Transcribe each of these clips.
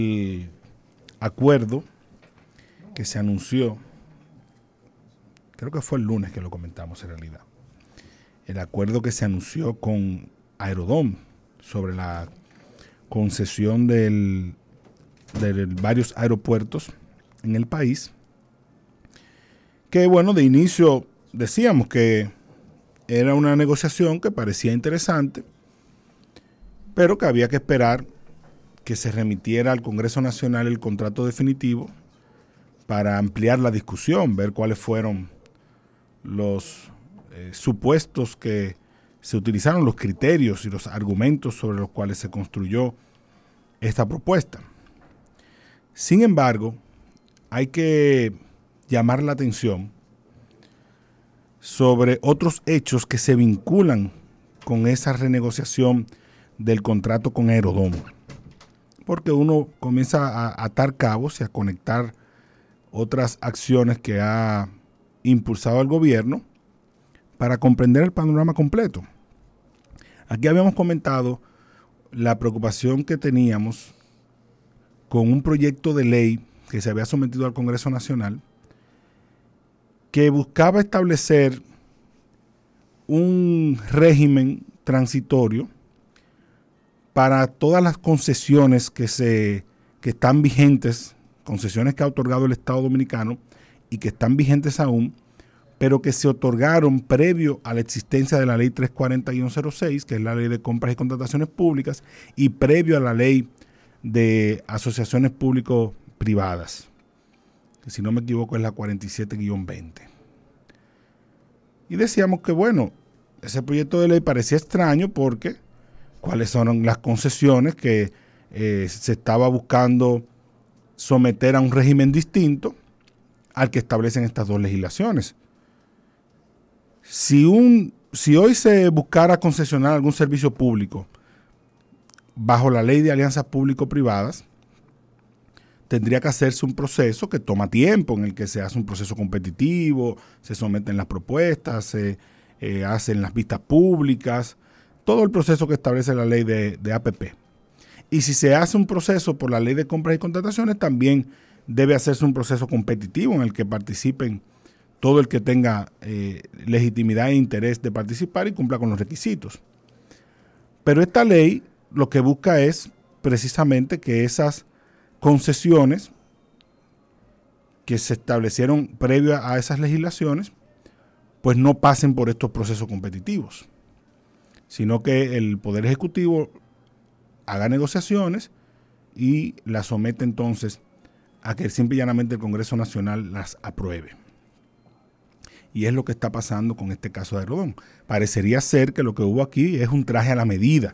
El acuerdo que se anunció, creo que fue el lunes que lo comentamos en realidad, el acuerdo que se anunció con Aerodom sobre la concesión de varios aeropuertos en el país, que bueno, de inicio decíamos que era una negociación que parecía interesante, pero que había que esperar que se remitiera al Congreso Nacional el contrato definitivo para ampliar la discusión, ver cuáles fueron los supuestos que se utilizaron, los criterios y los argumentos sobre los cuales se construyó esta propuesta. Sin embargo, hay que llamar la atención sobre otros hechos que se vinculan con esa renegociación del contrato con Aerodom, porque uno comienza a atar cabos y a conectar otras acciones que ha impulsado el gobierno para comprender el panorama completo. Aquí habíamos comentado la preocupación que teníamos con un proyecto de ley que se había sometido al Congreso Nacional que buscaba establecer un régimen transitorio para todas las concesiones que están vigentes, concesiones que ha otorgado el Estado Dominicano y que están vigentes aún, pero que se otorgaron previo a la existencia de la Ley 340-06, que es la Ley de Compras y Contrataciones Públicas, y previo a la Ley de Asociaciones Público-Privadas, que si no me equivoco es la 47-20. Y decíamos que bueno, ese proyecto de ley parecía extraño porque cuáles son las concesiones que se estaba buscando someter a un régimen distinto al que establecen estas dos legislaciones. Si hoy se buscara concesionar algún servicio público bajo la ley de alianzas público-privadas, tendría que hacerse un proceso que toma tiempo, en el que se hace un proceso competitivo, se someten las propuestas, se hacen las vistas públicas, todo el proceso que establece la ley de APP. Y si se hace un proceso por la ley de compras y contrataciones, también debe hacerse un proceso competitivo en el que participen todo el que tenga legitimidad e interés de participar y cumpla con los requisitos. Pero esta ley lo que busca es precisamente que esas concesiones que se establecieron previo a esas legislaciones, pues no pasen por estos procesos competitivos, sino que el Poder Ejecutivo haga negociaciones y las somete entonces a que simple y llanamente el Congreso Nacional las apruebe. Y es lo que está pasando con este caso de Aerodom. Parecería ser que lo que hubo aquí es un traje a la medida.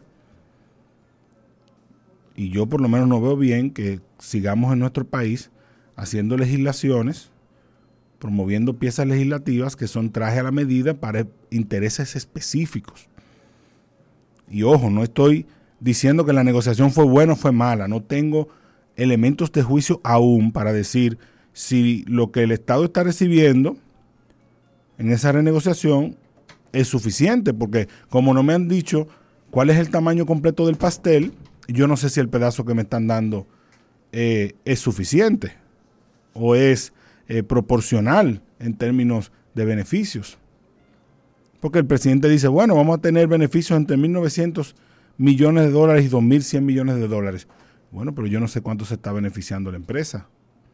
Y yo por lo menos no veo bien que sigamos en nuestro país haciendo legislaciones, promoviendo piezas legislativas que son traje a la medida para intereses específicos. Y ojo, no estoy diciendo que la negociación fue buena o fue mala. No tengo elementos de juicio aún para decir si lo que el Estado está recibiendo en esa renegociación es suficiente, porque como no me han dicho cuál es el tamaño completo del pastel, yo no sé si el pedazo que me están dando es suficiente o es proporcional en términos de beneficios. Porque el presidente dice, bueno, vamos a tener beneficios entre 1.900 millones de dólares y 2.100 millones de dólares. Bueno, pero yo no sé cuánto se está beneficiando la empresa.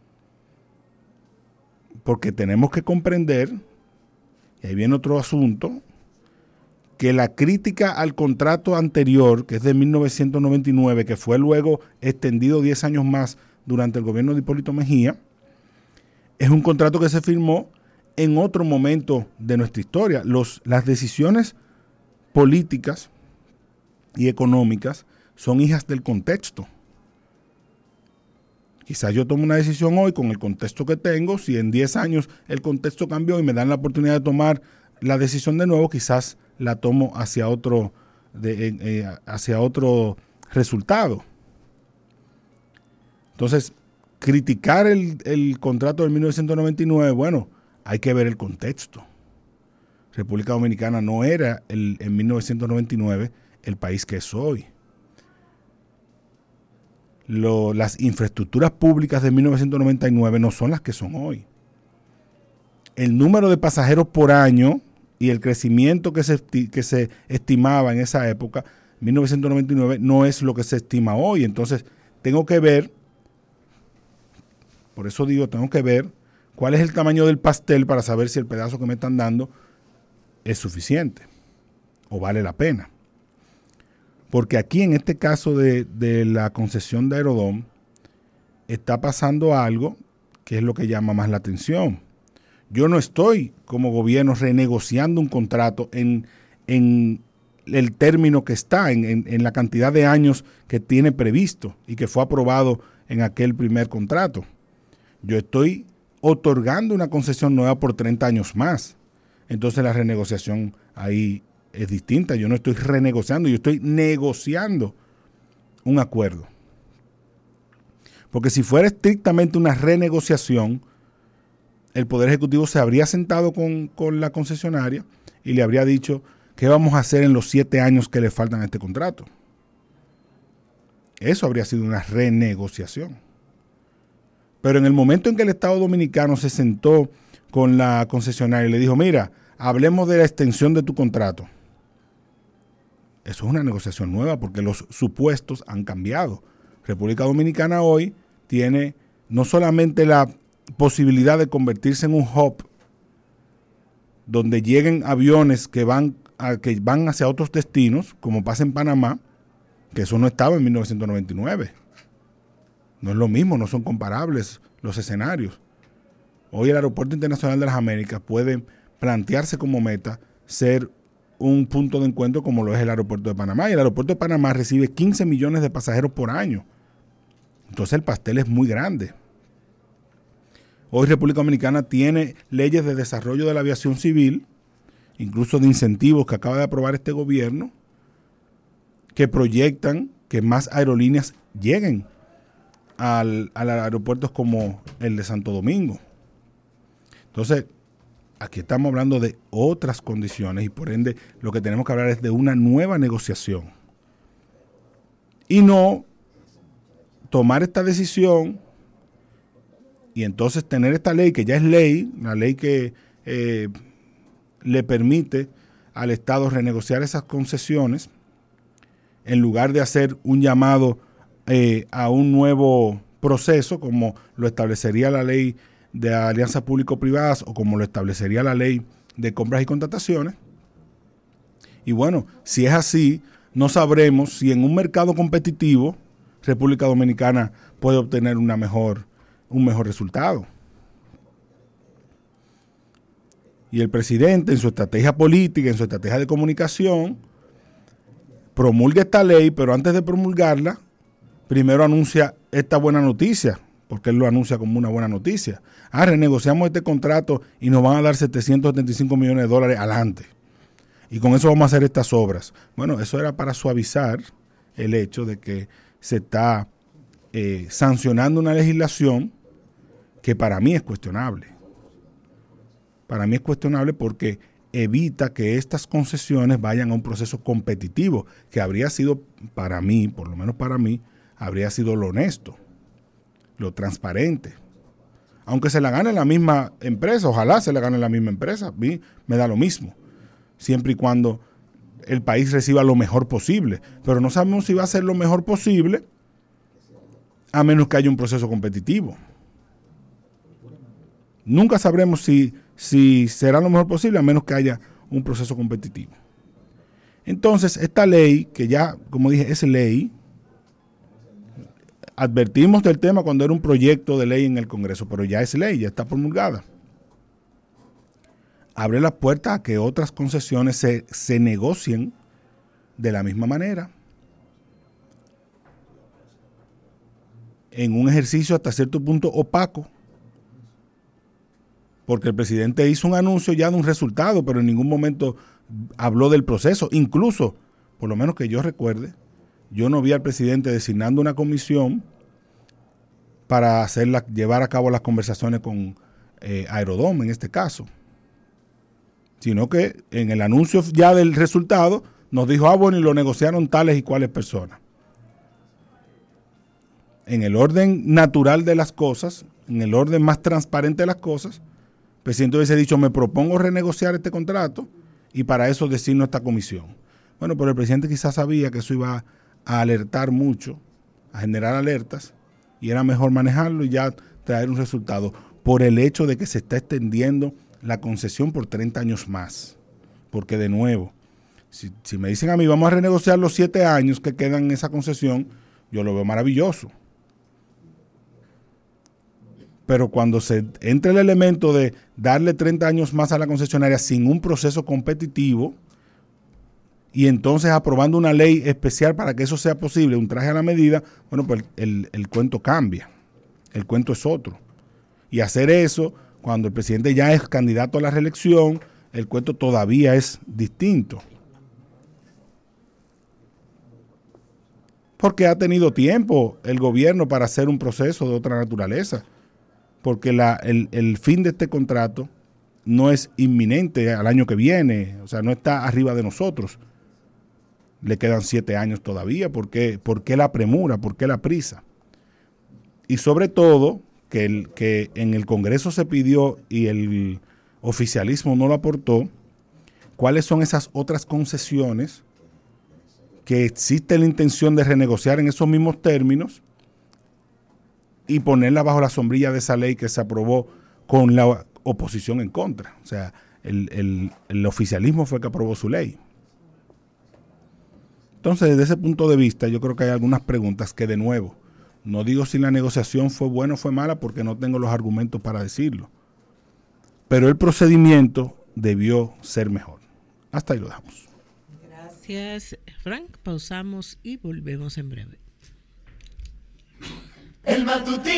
Porque tenemos que comprender, y ahí viene otro asunto, que la crítica al contrato anterior, que es de 1999, que fue luego extendido 10 años más durante el gobierno de Hipólito Mejía, es un contrato que se firmó en otro momento de nuestra historia. Las decisiones políticas y económicas son hijas del contexto. Quizás yo tomo una decisión hoy con el contexto que tengo. Si en 10 años el contexto cambió y me dan la oportunidad de tomar la decisión de nuevo, quizás la tomo hacia otro resultado. Entonces, criticar el contrato de 1999, bueno, hay que ver el contexto. República Dominicana no era en 1999 el país que es hoy. las infraestructuras públicas de 1999 no son las que son hoy. El número de pasajeros por año y el crecimiento que se estimaba en esa época, 1999, no es lo que se estima hoy. Entonces, tengo que ver cuál es el tamaño del pastel para saber si el pedazo que me están dando es suficiente o vale la pena. Porque aquí, en este caso de la concesión de Aerodom, está pasando algo que es lo que llama más la atención. Yo no estoy, como gobierno, renegociando un contrato en el término que está, en la cantidad de años que tiene previsto y que fue aprobado en aquel primer contrato. Yo estoy otorgando una concesión nueva por 30 años más. Entonces la renegociación ahí es distinta. Yo no estoy renegociando, yo estoy negociando un acuerdo. Porque si fuera estrictamente una renegociación, el Poder Ejecutivo se habría sentado con la concesionaria y le habría dicho qué vamos a hacer en los 7 años que le faltan a este contrato. Eso habría sido una renegociación. Pero en el momento en que el Estado Dominicano se sentó con la concesionaria y le dijo, mira, hablemos de la extensión de tu contrato. Eso es una negociación nueva porque los supuestos han cambiado. República Dominicana hoy tiene no solamente la posibilidad de convertirse en un hub donde lleguen aviones que van hacia otros destinos, como pasa en Panamá, que eso no estaba en 1999. No es lo mismo, no son comparables los escenarios. Hoy el Aeropuerto Internacional de las Américas puede plantearse como meta ser un punto de encuentro como lo es el Aeropuerto de Panamá. Y el Aeropuerto de Panamá recibe 15 millones de pasajeros por año. Entonces el pastel es muy grande. Hoy República Dominicana tiene leyes de desarrollo de la aviación civil, incluso de incentivos que acaba de aprobar este gobierno, que proyectan que más aerolíneas lleguen a aeropuertos como el de Santo Domingo. Entonces, aquí estamos hablando de otras condiciones y por ende lo que tenemos que hablar es de una nueva negociación. Y no tomar esta decisión y entonces tener esta ley que ya es ley, una ley que le permite al Estado renegociar esas concesiones en lugar de hacer un llamado a un nuevo proceso como lo establecería la ley de alianzas público-privadas o como lo establecería la ley de compras y contrataciones. Y bueno, si es así, no sabremos si en un mercado competitivo República Dominicana puede obtener un mejor resultado. Y el presidente, en su estrategia política, en su estrategia de comunicación, promulga esta ley, pero antes de promulgarla, primero anuncia esta buena noticia, porque él lo anuncia como una buena noticia. Renegociamos este contrato y nos van a dar 775 millones de dólares adelante. Y con eso vamos a hacer estas obras. Bueno, eso era para suavizar el hecho de que se está sancionando una legislación que para mí es cuestionable. Para mí es cuestionable porque evita que estas concesiones vayan a un proceso competitivo, que habría sido para mí, por lo menos para mí, habría sido lo honesto, lo transparente. Aunque se la gane la misma empresa, ojalá se la gane la misma empresa, a mí me da lo mismo, siempre y cuando el país reciba lo mejor posible. Pero no sabemos si va a ser lo mejor posible a menos que haya un proceso competitivo. Nunca sabremos si será lo mejor posible a menos que haya un proceso competitivo. Entonces, esta ley, que ya, como dije, es ley, advertimos del tema cuando era un proyecto de ley en el Congreso, pero ya es ley, ya está promulgada. Abre las puertas a que otras concesiones se negocien de la misma manera, en un ejercicio hasta cierto punto opaco, porque el presidente hizo un anuncio ya de un resultado, pero en ningún momento habló del proceso. Incluso, por lo menos que yo recuerde, yo no vi al presidente designando una comisión para llevar a cabo las conversaciones con Aerodom en este caso, sino que en el anuncio ya del resultado nos dijo, bueno, y lo negociaron tales y cuales personas. en el orden natural de las cosas, en el orden más transparente de las cosas, el presidente hubiese dicho, me propongo renegociar este contrato y para eso designo esta comisión. Bueno, pero el presidente quizás sabía que eso iba a alertar mucho, a generar alertas, y era mejor manejarlo y ya traer un resultado por el hecho de que se está extendiendo la concesión por 30 años más. Porque de nuevo, si me dicen a mí, vamos a renegociar los 7 años que quedan en esa concesión, yo lo veo maravilloso. Pero cuando se entra el elemento de darle 30 años más a la concesionaria sin un proceso competitivo y entonces aprobando una ley especial para que eso sea posible, un traje a la medida, bueno, pues el cuento cambia, el cuento es otro. Y hacer eso cuando el presidente ya es candidato a la reelección, el cuento todavía es distinto. Porque ha tenido tiempo el gobierno para hacer un proceso de otra naturaleza. Porque el fin de este contrato no es inminente al año que viene, o sea, no está arriba de nosotros. Le quedan 7 años todavía. ¿Por qué la premura? ¿Por qué la prisa? Y sobre todo, que en el Congreso se pidió y el oficialismo no lo aportó, ¿cuáles son esas otras concesiones que existe la intención de renegociar en esos mismos términos y ponerla bajo la sombrilla de esa ley que se aprobó con la oposición en contra? O sea, el oficialismo fue el que aprobó su ley. Entonces, desde ese punto de vista, yo creo que hay algunas preguntas que, de nuevo, no digo si la negociación fue buena o fue mala porque no tengo los argumentos para decirlo. Pero el procedimiento debió ser mejor. Hasta ahí lo dejamos. Gracias, Frank. Pausamos y volvemos en breve. El matutino.